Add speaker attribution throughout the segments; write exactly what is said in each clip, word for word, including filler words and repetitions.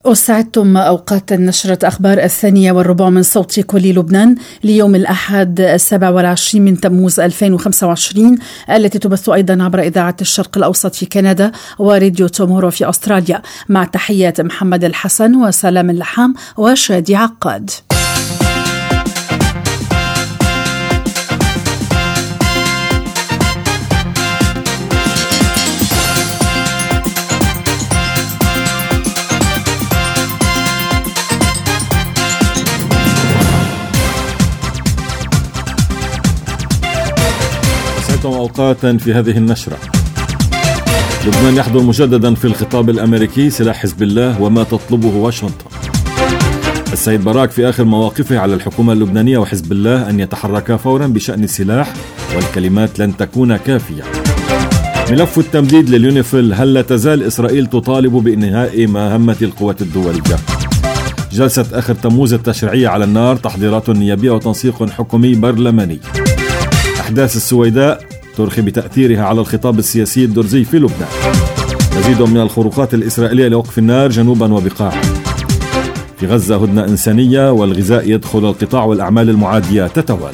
Speaker 1: وسعدتم أوقات نشرة أخبار الثانية والربع من صوت كل لبنان ليوم الأحد السابع والعشرين من تموز ألفين وخمسة وعشرين، التي تبث أيضا عبر إذاعة الشرق الأوسط في كندا وراديو تومورو في أستراليا، مع تحيات محمد الحسن وسلام اللحام وشادي عقاد.
Speaker 2: أوقاتا في هذه النشرة. لبنان يحضر مجددا في الخطاب الأمريكي سلاح حزب الله وما تطلبه واشنطن. السيد باراك في آخر مواقفه على الحكومة اللبنانية وحزب الله أن يتحركا فورا بشأن السلاح، والكلمات لن تكون كافية. ملف التمديد لليونيفيل، هل لا تزال إسرائيل تطالب بإنهاء مهمة القوات الدولية؟ جلسة آخر تموز التشريعية على النار، تحضيرات نيابية وتنسيق حكومي برلماني. أحداث السويداء ترخي بتأثيرها على الخطاب السياسي الدرزي في لبنان. مزيد من الخروقات الإسرائيلية لوقف النار جنوبا وبقاع. في غزة هدنة إنسانية، والغذاء يدخل القطاع والأعمال المعادية تتوالى.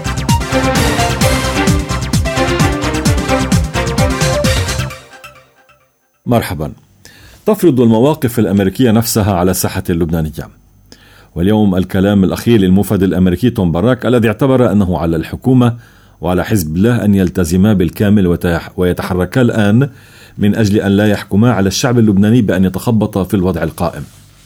Speaker 2: مرحبا. تفرض المواقف الأمريكية نفسها على الساحة اللبنانية، واليوم الكلام الأخير للمفد الأمريكي توم باراك الذي اعتبر أنه على الحكومة وعلى حزب الله أن يلتزما بالكامل ويتحركا الآن من أجل أن لا يحكما على الشعب اللبناني بأن يتخبط في الوضع القائم.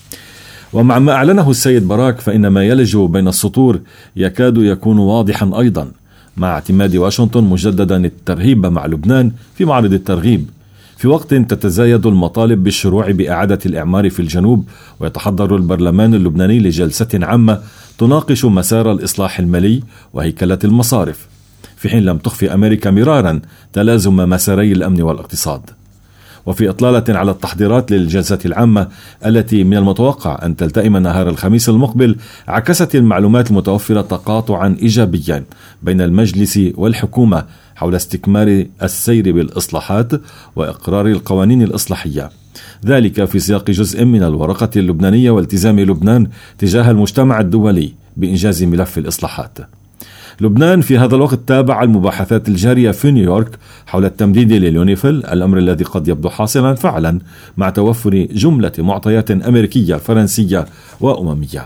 Speaker 2: ومع ما أعلنه السيد باراك فإن ما يلج بين السطور يكاد يكون واضحا أيضا، مع اعتماد واشنطن مجددا الترهيب مع لبنان في معرض الترغيب، في وقت تتزايد المطالب بالشروع بإعادة الإعمار في الجنوب، ويتحضر البرلمان اللبناني لجلسة عامة تناقش مسار الإصلاح المالي وهيكلة المصارف، في حين لم تخفي أمريكا مرارا تلازم مساري الأمن والاقتصاد. وفي إطلالة على التحضيرات للجلسة العامة التي من المتوقع أن تلتئم نهار الخميس المقبل، عكست المعلومات المتوفرة تقاطعا إيجابيا بين المجلس والحكومة حول استكمال السير بالإصلاحات وإقرار القوانين الإصلاحية، ذلك في سياق جزء من الورقة اللبنانية والتزام لبنان تجاه المجتمع الدولي بإنجاز ملف الإصلاحات. لبنان في هذا الوقت تابع المباحثات الجارية في نيويورك حول التمديد لليونيفيل، الأمر الذي قد يبدو حاصلا فعلا مع توفر جملة معطيات أمريكية فرنسية وأممية.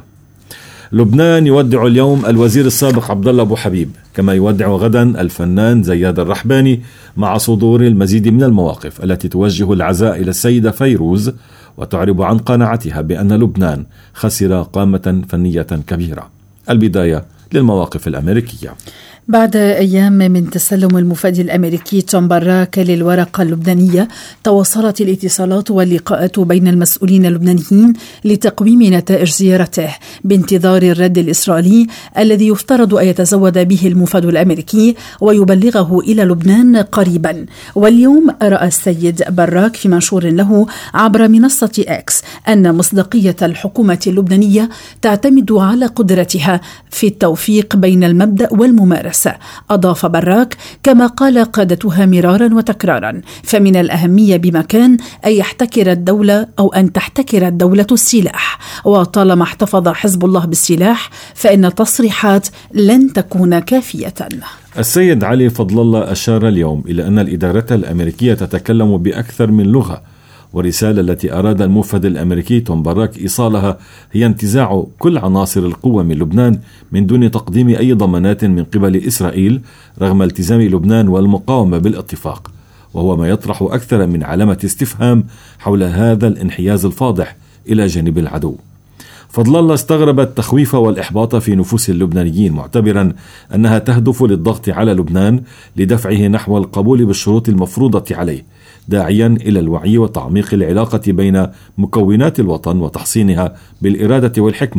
Speaker 2: لبنان يودع اليوم الوزير السابق عبد الله أبو حبيب، كما يودع غدا الفنان زياد الرحباني، مع صدور المزيد من المواقف التي توجه العزاء إلى السيدة فيروز وتعرب عن قناعتها بأن لبنان خسر قامة فنية كبيرة. البداية للمواقف الأمريكية.
Speaker 1: بعد أيام من تسلم المفد الأمريكي توم باراك للورقة اللبنانية، تواصلت الاتصالات واللقاءات بين المسؤولين اللبنانيين لتقويم نتائج زيارته بانتظار الرد الإسرائيلي الذي يفترض أن يتزود به المفد الأمريكي ويبلغه إلى لبنان قريبا. واليوم رأى السيد باراك في منشور له عبر منصة إكس أن مصداقية الحكومة اللبنانية تعتمد على قدرتها في التوفيق بين المبدأ والممارسة. أضاف باراك: كما قال قادتها مرارا وتكرارا، فمن الأهمية بمكان أن يحتكر الدولة أو أن تحتكر الدولة السلاح، وطالما احتفظ حزب الله بالسلاح فإن التصريحات لن تكون كافية.
Speaker 2: السيد علي فضل الله أشار اليوم إلى أن الإدارة الأمريكية تتكلم بأكثر من لغة، والرسالة التي أراد المفد الأمريكي توم باراك إيصالها هي انتزاع كل عناصر القوة من لبنان من دون تقديم أي ضمانات من قبل إسرائيل، رغم التزام لبنان والمقاومة بالاتفاق، وهو ما يطرح أكثر من علامة استفهام حول هذا الانحياز الفاضح إلى جانب العدو. فضل الله استغرب التخويف والإحباط في نفوس اللبنانيين، معتبرا أنها تهدف للضغط على لبنان لدفعه نحو القبول بالشروط المفروضة عليه، داعيا إلى الوعي وتعميق العلاقة بين مكونات الوطن وتحصينها بالإرادة والحكمة،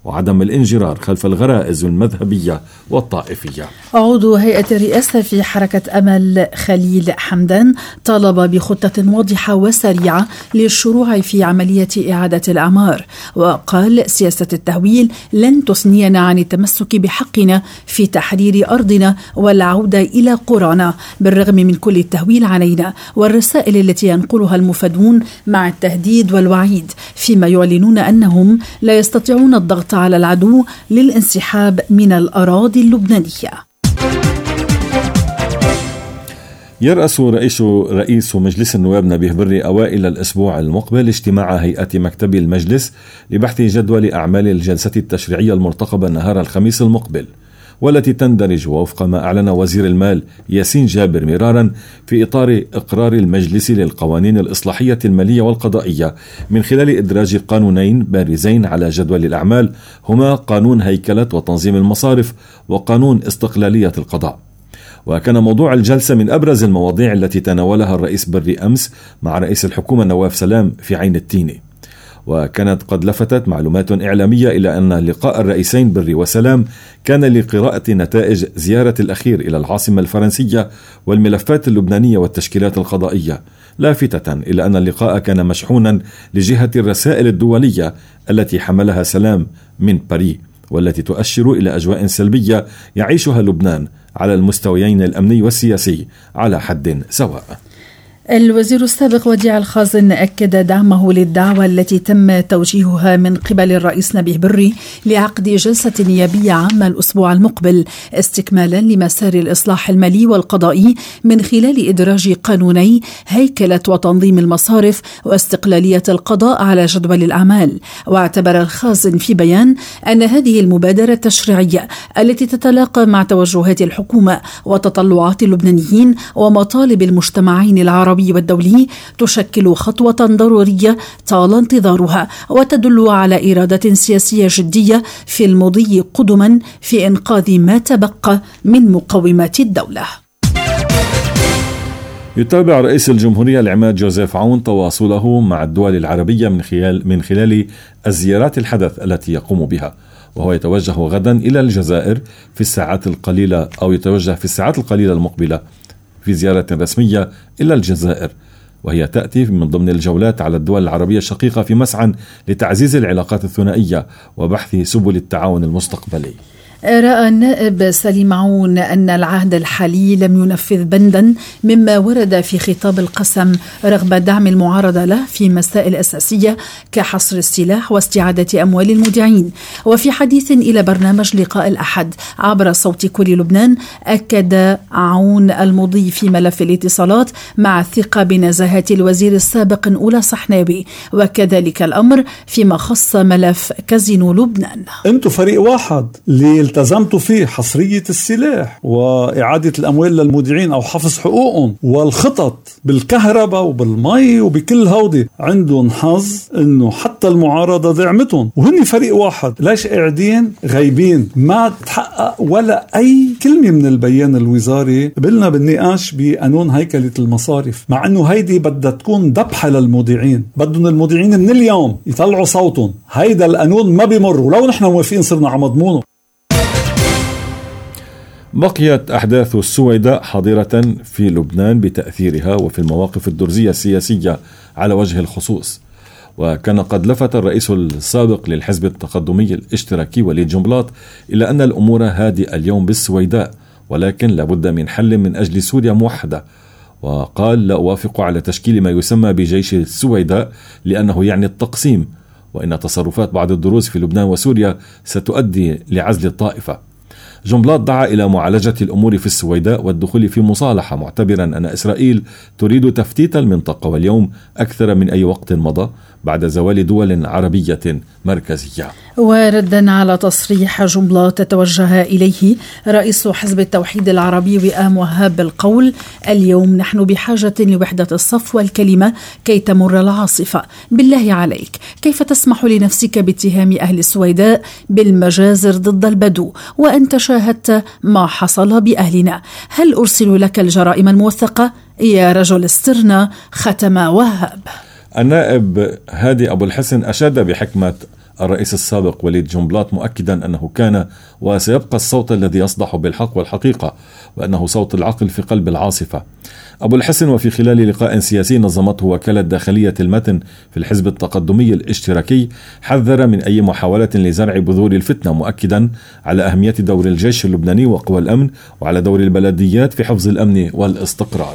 Speaker 2: وعدم الانجرار خلف الغرائز المذهبية والطائفية.
Speaker 1: عضو هيئة الرئاسة في حركة أمل خليل حمدان طالب بخطة واضحة وسريعة للشروع في عملية إعادة الأعمار، وقال سياسة التهويل لن تثنينا عن التمسك بحقنا في تحرير أرضنا والعودة إلى قرانا بالرغم من كل التهويل علينا والرسائل التي ينقلها المفادون مع التهديد والوعيد، فيما يعلنون أنهم لا يستطيعون الضغط على العدو للانسحاب من الأراضي اللبنانية.
Speaker 2: يرأس رئيس رئيس مجلس النواب نبيه بري أوائل الأسبوع المقبل اجتماع هيئة مكتب المجلس لبحث جدول أعمال الجلسة التشريعية المرتقبة نهار الخميس المقبل، والتي تندرج وفق ما أعلن وزير المال ياسين جابر مرارا في إطار إقرار المجلس للقوانين الإصلاحية المالية والقضائية من خلال إدراج قانونين بارزين على جدول الأعمال، هما قانون هيكلة وتنظيم المصارف وقانون استقلالية القضاء. وكان موضوع الجلسة من أبرز المواضيع التي تناولها الرئيس بري أمس مع رئيس الحكومة نواف سلام في عين التينة، وكانت قد لفتت معلومات إعلامية إلى أن لقاء الرئيسين بري وسلام كان لقراءة نتائج زيارة الأخير إلى العاصمة الفرنسية والملفات اللبنانية والتشكيلات القضائية، لافتة إلى أن اللقاء كان مشحونا لجهة الرسائل الدولية التي حملها سلام من باريس، والتي تؤشر إلى أجواء سلبية يعيشها لبنان على المستويين الأمني والسياسي على حد سواء.
Speaker 1: الوزير السابق وديع الخازن أكد دعمه للدعوة التي تم توجيهها من قبل الرئيس نبيه بري لعقد جلسة نيابية عامة الأسبوع المقبل استكمالا لمسار الإصلاح المالي والقضائي من خلال إدراج قانوني هيكلة وتنظيم المصارف واستقلالية القضاء على جدول الأعمال. واعتبر الخازن في بيان أن هذه المبادرة التشريعية التي تتلاقى مع توجهات الحكومة وتطلعات اللبنانيين ومطالب المجتمعين العربي والدولي تشكل خطوة ضرورية طال انتظارها وتدل على إرادة سياسية جدية في المضي قدما في إنقاذ ما تبقى من مقومات الدولة.
Speaker 2: يتابع رئيس الجمهورية العماد جوزيف عون تواصله مع الدول العربية من خلال من خلال الزيارات الحدث التي يقوم بها، وهو يتوجه غدا إلى الجزائر في الساعات القليلة أو يتوجه في الساعات القليلة المقبلة في زيارة رسمية إلى الجزائر، وهي تأتي من ضمن الجولات على الدول العربية الشقيقة في مسعى لتعزيز العلاقات الثنائية وبحث سبل التعاون المستقبلي.
Speaker 1: رأى النائب سليم عون أن العهد الحالي لم ينفذ بندا مما ورد في خطاب القسم رغم دعم المعارضة له في مسائل أساسية كحصر السلاح واستعادة أموال المودعين. وفي حديث إلى برنامج لقاء الأحد عبر صوت كل لبنان أكد عون المضي في ملف الاتصالات مع الثقة بنزاهة الوزير السابق أولى صحناوي، وكذلك الأمر فيما خص ملف كازينو لبنان.
Speaker 3: أنتم فريق واحد اللي التزمتوا فيه حصرية السلاح وإعادة الأموال للمودعين أو حفظ حقوقهم، والخطط بالكهرباء وبالمي وبكل هودي عندهم حظ إنه حتى المعارضة دعمتهم وهن فريق واحد. ليش قاعدين غايبين؟ ما تحقق ولا أي كلمة من البيان الوزاري قبلنا بالنقاش بقانون هيكلة المصارف، مع إنه هيدي بدها تكون ذبحة للمودعين. بدهم المودعين من اليوم يطلعوا صوتهم. هيدا القانون ما بيمر ولو نحن موافقين صرنا على مضمونه.
Speaker 2: بقيت أحداث السويداء حاضرة في لبنان بتأثيرها وفي المواقف الدرزية السياسية على وجه الخصوص، وكان قد لفت الرئيس السابق للحزب التقدمي الاشتراكي وليد جنبلاط إلى أن الأمور هادئة اليوم بالسويداء، ولكن لابد من حل من أجل سوريا موحدة. وقال: لا أوافق على تشكيل ما يسمى بجيش السويداء لأنه يعني التقسيم، وإن تصرفات بعض الدروز في لبنان وسوريا ستؤدي لعزل الطائفة. جنبلاط دعا إلى معالجة الأمور في السويداء والدخول في مصالحة، معتبرا أن إسرائيل تريد تفتيت المنطقة واليوم أكثر من أي وقت مضى بعد زوال دول عربية مركزية.
Speaker 1: وردا على تصريح جنبلاط توجه إليه رئيس حزب التوحيد العربي وئام وهاب بالقول: اليوم نحن بحاجة لوحدة الصف والكلمة كي تمر العاصفة. بالله عليك، كيف تسمح لنفسك باتهام أهل السويداء بالمجازر ضد البدو وأنت شاهدت ما حصل بأهلنا؟ هل أرسل لك الجرائم الموثقة يا رجل استرنا؟ ختم وهاب.
Speaker 2: النائب هادي أبو الحسن أشاد بحكمة الرئيس السابق وليد جنبلاط مؤكدا أنه كان وسيبقى الصوت الذي يصدح بالحق والحقيقة، وأنه صوت العقل في قلب العاصفة. أبو الحسن وفي خلال لقاء سياسي نظمته وكالة داخلية المتن في الحزب التقدمي الاشتراكي حذر من أي محاولة لزرع بذور الفتنة، مؤكدا على أهمية دور الجيش اللبناني وقوى الأمن وعلى دور البلديات في حفظ الأمن والاستقرار.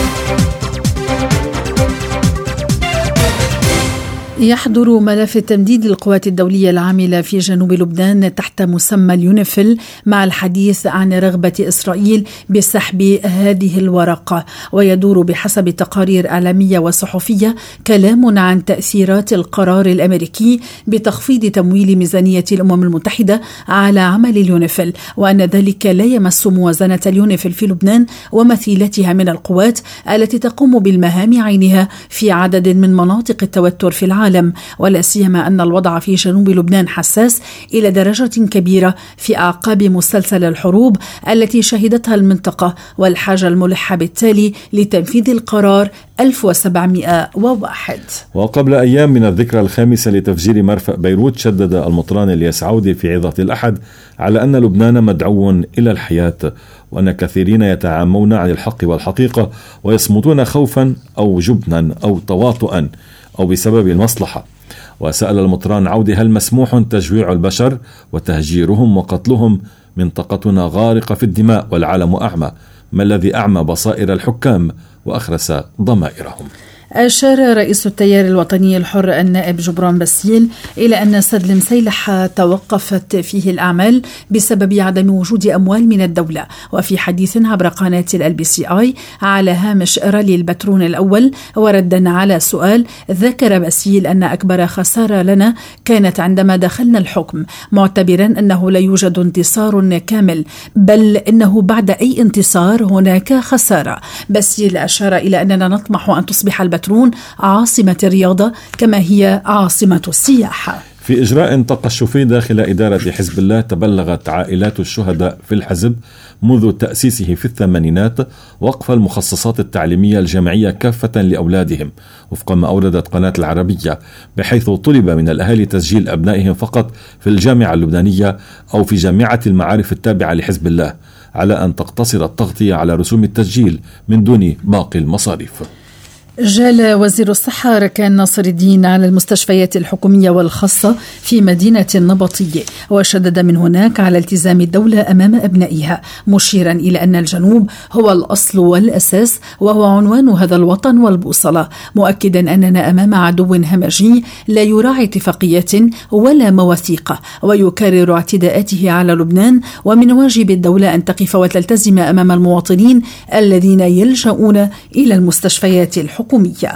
Speaker 1: يحضر ملف تمديد القوات الدولية العاملة في جنوب لبنان تحت مسمى اليونيفيل مع الحديث عن رغبة إسرائيل بسحب هذه الورقة، ويدور بحسب تقارير إعلامية وصحفية كلام عن تأثيرات القرار الأمريكي بتخفيض تمويل ميزانية الأمم المتحدة على عمل اليونيفيل، وأن ذلك لا يمس موازنة اليونيفيل في لبنان ومثيلتها من القوات التي تقوم بالمهام عينها في عدد من مناطق التوتر في العالم، ولا سيما أن الوضع في جنوب لبنان حساس إلى درجة كبيرة في أعقاب مسلسل الحروب التي شهدتها المنطقة، والحاجة الملحة بالتالي لتنفيذ القرار ألف وسبعمائة وواحد.
Speaker 2: وقبل أيام من الذكرى الخامسة لتفجير مرفأ بيروت، شدد المطران الياس عودي في عظة الأحد على أن لبنان مدعو إلى الحياة، وأن كثيرين يتعامون عن الحق والحقيقة ويصمتون خوفا أو جبنا أو تواطؤا أو بسبب المصلحة. وسأل المطران عودي: هل مسموح تجويع البشر وتهجيرهم وقتلهم؟ منطقتنا غارقة في الدماء والعالم أعمى، ما الذي أعمى بصائر الحكام وأخرس ضمائرهم؟
Speaker 1: أشار رئيس التيار الوطني الحر النائب جبران باسيل إلى أن سد المسيلح توقفت فيه الأعمال بسبب عدم وجود أموال من الدولة. وفي حديث عبر قناة ال بي سي آي على هامش رالي البترون الأول وردا على سؤال، ذكر باسيل أن أكبر خسارة لنا كانت عندما دخلنا الحكم، معتبرا أنه لا يوجد انتصار كامل، بل إنه بعد أي انتصار هناك خسارة. باسيل أشار إلى أننا نطمح أن تصبح البترون عاصمة الرياضة كما هي عاصمة السياحة.
Speaker 2: في إجراء تقشفي داخل إدارة حزب الله، تبلغت عائلات الشهداء في الحزب منذ تأسيسه في الثمانينات وقف المخصصات التعليمية الجامعية كافة لأولادهم وفق ما أوردت قناة العربية، بحيث طلب من الأهالي تسجيل أبنائهم فقط في الجامعة اللبنانية أو في جامعة المعارف التابعة لحزب الله، على أن تقتصر التغطية على رسوم التسجيل من دون باقي المصاريف.
Speaker 1: جال وزير الصحة ركان ناصر الدين على المستشفيات الحكومية والخاصة في مدينة النبطية، وشدد من هناك على التزام الدولة أمام أبنائها، مشيرا إلى أن الجنوب هو الأصل والأساس وهو عنوان هذا الوطن والبوصلة، مؤكدا أننا أمام عدو همجي لا يراعي اتفاقيات ولا مواثيق ويكرر اعتداءاته على لبنان، ومن واجب الدولة أن تقف وتلتزم أمام المواطنين الذين يلجؤون إلى المستشفيات الحكومية.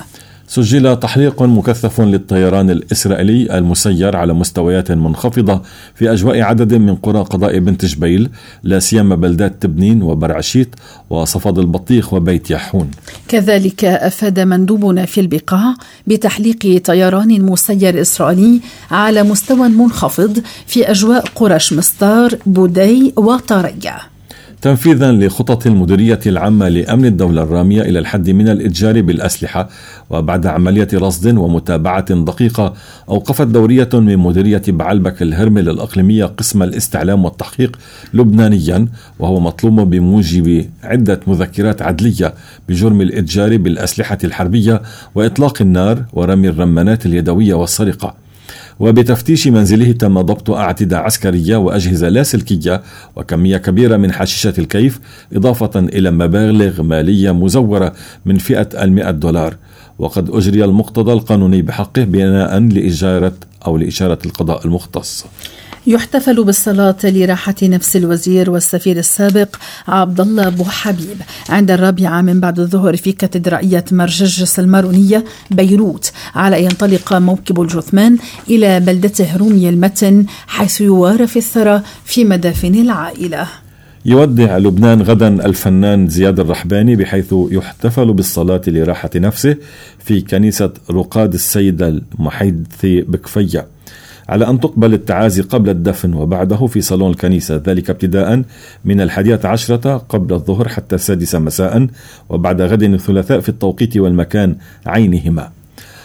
Speaker 2: سجل تحليق مكثف للطيران الإسرائيلي المسير على مستويات منخفضة في أجواء عدد من قرى قضاء بنت جبيل، لا سيما بلدات تبنين وبرعشيت وصفد البطيخ وبيت يحون.
Speaker 1: كذلك أفاد مندوبنا في البقاع بتحليق طيران مسير إسرائيلي على مستوى منخفض في أجواء قرى شمستار، بودي وطرية،
Speaker 2: تنفيذا لخطط المديرية العامة لأمن الدولة الرامية إلى الحد من الإتجار بالأسلحة. وبعد عملية رصد ومتابعة دقيقة، أوقفت دورية من مديرية بعلبك الهرمل الأقليمية قسم الاستعلام والتحقيق لبنانيا، وهو مطلوب بموجب عدة مذكرات عدلية بجرم الإتجار بالأسلحة الحربية وإطلاق النار ورمي الرمانات اليدوية والسرقة. وبتفتيش منزله تم ضبط أعتدة عسكرية وأجهزة لاسلكية وكمية كبيرة من حشيشة الكيف، إضافة إلى مبالغ مالية مزورة من فئة المئة دولار. وقد أجري المقتضى القانوني بحقه بناء لإجارة أو لإشارة القضاء المختص.
Speaker 1: يحتفل بالصلاة لراحة نفس الوزير والسفير السابق عبد الله أبو حبيب عند الرابعة من بعد الظهر في كاتدرائية مرججس المارونية بيروت، على أن ينطلق موكب الجثمان إلى بلدته رومي المتن، حيث يوارى في الثرى في مدافن العائلة.
Speaker 2: يودع لبنان غدا الفنان زياد الرحباني، بحيث يحتفل بالصلاة لراحة نفسه في كنيسة رقاد السيدة المحيثي بكفية، على أن تقبل التعازي قبل الدفن وبعده في صالون الكنيسة، ذلك ابتداء من الحادية عشرة قبل الظهر حتى السادسة مساء، وبعد غد الثلاثاء في التوقيت والمكان عينهما.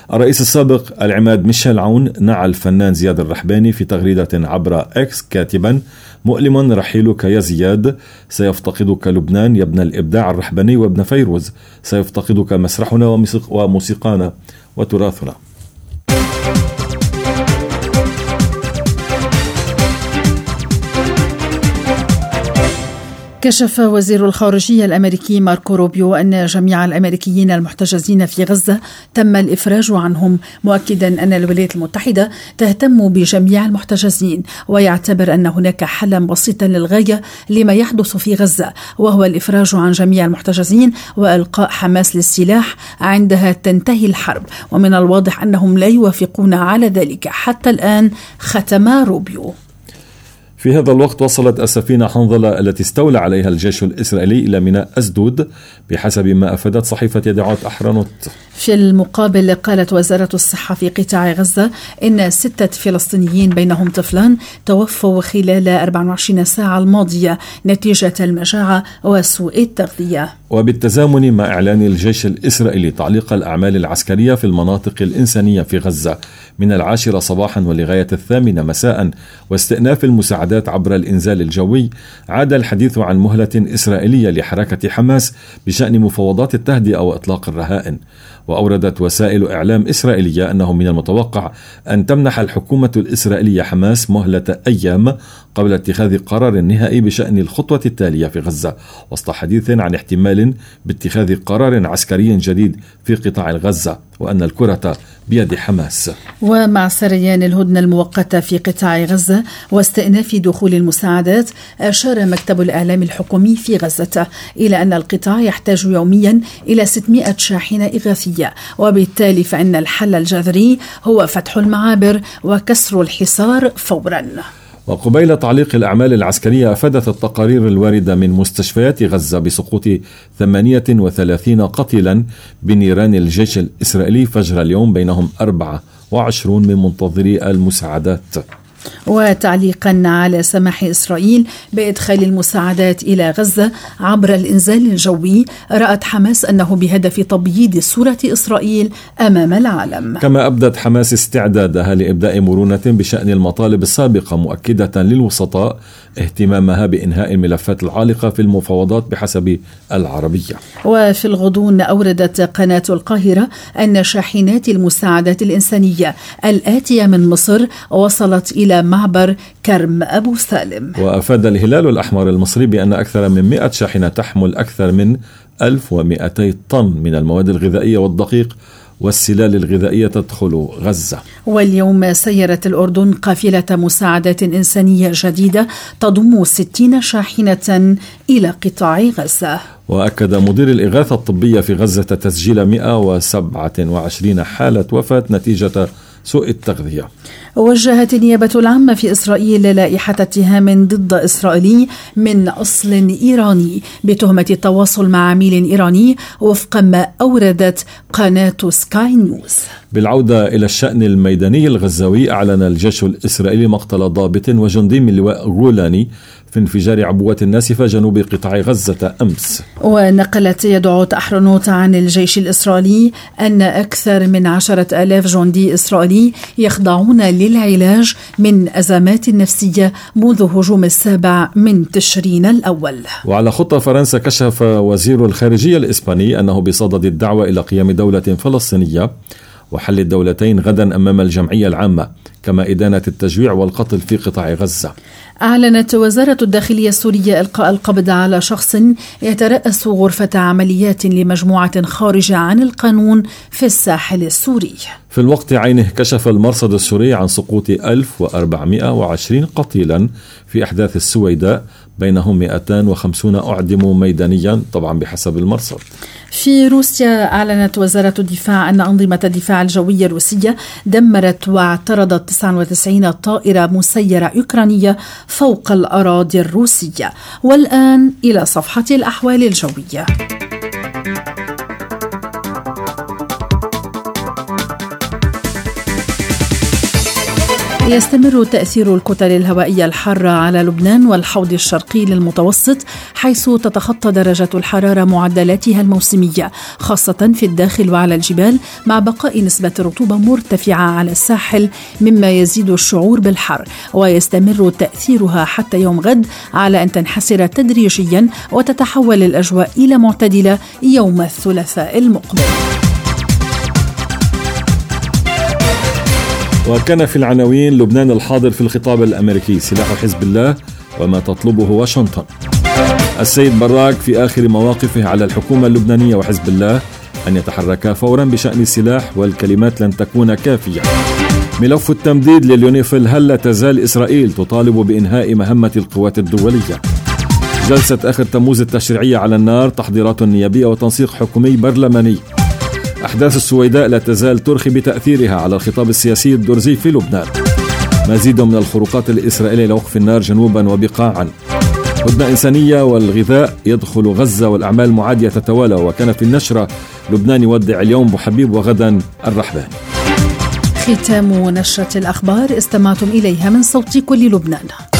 Speaker 2: الرئيس السابق العماد ميشيل عون نعى الفنان زياد الرحباني في تغريدة عبر إكس كاتبا: مؤلم رحيلك يا زياد، سيفتقدك لبنان يا ابن الإبداع الرحباني وابن فيروز، سيفتقدك مسرحنا وموسيقانا وتراثنا.
Speaker 1: كشف وزير الخارجية الأمريكي ماركو روبيو أن جميع الأمريكيين المحتجزين في غزة تم الإفراج عنهم، مؤكدا أن الولايات المتحدة تهتم بجميع المحتجزين ويعتبر أن هناك حلا بسيطا للغاية لما يحدث في غزة، وهو الإفراج عن جميع المحتجزين وإلقاء حماس للسلاح عندها تنتهي الحرب، ومن الواضح أنهم لا يوافقون على ذلك حتى الآن، ختم روبيو.
Speaker 2: في هذا الوقت وصلت السفينة حنظلة التي استولى عليها الجيش الإسرائيلي إلى ميناء أسدود بحسب ما أفادت صحيفة يدعوت أحرنوت.
Speaker 1: في المقابل قالت وزارة الصحة في قطاع غزة إن ستة فلسطينيين بينهم طفلان توفوا خلال أربع وعشرين ساعة الماضية نتيجة المجاعة وسوء التغذية.
Speaker 2: وبالتزامن مع إعلان الجيش الإسرائيلي تعليق الأعمال العسكرية في المناطق الإنسانية في غزة من العاشرة صباحا ولغاية الثامنة مساء واستئناف المساعدات عبر الإنزال الجوي، عاد الحديث عن مهلة إسرائيلية لحركة حماس بشأن مفاوضات التهدئة وإطلاق الرهائن. وأوردت وسائل إعلام إسرائيلية أنه من المتوقع أن تمنح الحكومة الإسرائيلية حماس مهلة أيام قبل اتخاذ قرار نهائي بشأن الخطوة التالية في غزة، وسط حديث عن احتمال باتخاذ قرار عسكري جديد في قطاع غزة وأن الكرة بيد حماس.
Speaker 1: ومع سريان الهدنة المؤقتة في قطاع غزة واستئناف دخول المساعدات، أشار مكتب الإعلام الحكومي في غزة إلى أن القطاع يحتاج يوميا إلى ستمائة شاحنة إغاثية، وبالتالي فإن الحل الجذري هو فتح المعابر وكسر الحصار فورا.
Speaker 2: وقبيل تعليق الأعمال العسكرية، أفادت التقارير الواردة من مستشفيات غزة بسقوط ثمانية وثلاثين قتيلا بنيران الجيش الإسرائيلي فجر اليوم، بينهم أربعة وعشرون من منتظري المساعدات.
Speaker 1: وتعليقا على سماح إسرائيل بإدخال المساعدات إلى غزة عبر الإنزال الجوي، رأت حماس أنه بهدف تبييض صورة إسرائيل أمام العالم.
Speaker 2: كما أبدت حماس استعدادها لإبداء مرونة بشأن المطالب السابقة، مؤكدة للوسطاء اهتمامها بإنهاء الملفات العالقة في المفاوضات بحسب العربية.
Speaker 1: وفي الغضون أوردت قناة القاهرة أن شاحنات المساعدات الإنسانية الآتية من مصر وصلت إلى معبر كرم أبو سالم.
Speaker 2: وأفاد الهلال الأحمر المصري بأن أكثر من مئة شاحنة تحمل أكثر من ألف ومئتي طن من المواد الغذائية والدقيق والسلال الغذائية تدخل غزة.
Speaker 1: واليوم سيرت الأردن قافلة مساعدات إنسانية جديدة تضم ستين شاحنة إلى قطاع غزة.
Speaker 2: وأكد مدير الإغاثة الطبية في غزة تسجيل مئة وسبعة وعشرين حالة وفاة نتيجة سوء التغذية.
Speaker 1: وجهت النيابة العامة في إسرائيل لائحة اتهام ضد إسرائيلي من أصل إيراني بتهمة التواصل مع عميل إيراني وفق ما أوردت قناة سكاي نيوز.
Speaker 2: بالعودة إلى الشأن الميداني الغزاوي، أعلن الجيش الإسرائيلي مقتل ضابط وجندي من لواء غولاني في انفجار عبوة ناسفة جنوب قطاع غزة أمس.
Speaker 1: ونقلت يدعوت أحرنوت عن الجيش الإسرائيلي أن أكثر من عشرة آلاف جندي إسرائيلي يخضعون للعلاج من أزمات نفسية منذ هجوم السابع من تشرين الأول.
Speaker 2: وعلى خطة فرنسا، كشف وزير الخارجية الإسباني أنه بصدد الدعوة إلى قيام دولة فلسطينية وحل الدولتين غدا أمام الجمعية العامة، كما إدانة التجويع والقتل في قطاع غزة.
Speaker 1: أعلنت وزارة الداخلية السورية إلقاء القبض على شخص يترأس غرفة عمليات لمجموعة خارجة عن القانون في الساحل السوري.
Speaker 2: في الوقت عينه، كشف المرصد السوري عن سقوط ألف وأربعمائة وعشرين قتيلا في أحداث السويداء، بينهم مئتين وخمسين أعدموا ميدانيا طبعا بحسب المرصد.
Speaker 1: في روسيا، أعلنت وزارة الدفاع أن أنظمة الدفاع الجوية الروسية دمرت واعترضت تسعة وتسعين طائرة مسيرة أوكرانية فوق الأراضي الروسية. والآن إلى صفحة الأحوال الجوية. يستمر تأثير الكتل الهوائية الحارة على لبنان والحوض الشرقي للمتوسط، حيث تتخطى درجة الحرارة معدلاتها الموسمية خاصة في الداخل وعلى الجبال، مع بقاء نسبة رطوبة مرتفعة على الساحل مما يزيد الشعور بالحر، ويستمر تأثيرها حتى يوم غد على أن تنحسر تدريجيا وتتحول الأجواء إلى معتدلة يوم الثلاثاء المقبل.
Speaker 2: وكان في العناوين: لبنان الحاضر في الخطاب الأمريكي، سلاح حزب الله وما تطلبه واشنطن. السيد براك في آخر مواقفه على الحكومة اللبنانية وحزب الله أن يتحركا فورا بشأن السلاح، والكلمات لن تكون كافية. ملف التمديد لليونيفيل، هل لا تزال إسرائيل تطالب بإنهاء مهمة القوات الدولية؟ جلسة آخر تموز التشريعية على النار، تحضيرات نيابية وتنسيق حكومي برلماني. أحداث السويداء لا تزال ترخي بتأثيرها على الخطاب السياسي الدرزي في لبنان. مزيد من الخروقات الإسرائيلية لوقف النار جنوبا وبقاعا. هدنة إنسانية والغذاء يدخل غزة والأعمال المعادية تتوالى. وكان في النشرة: لبنان يودع اليوم بوحبيب وغدا الرحباني.
Speaker 1: ختام نشرة الأخبار استمعتم إليها من صوت كل لبنان.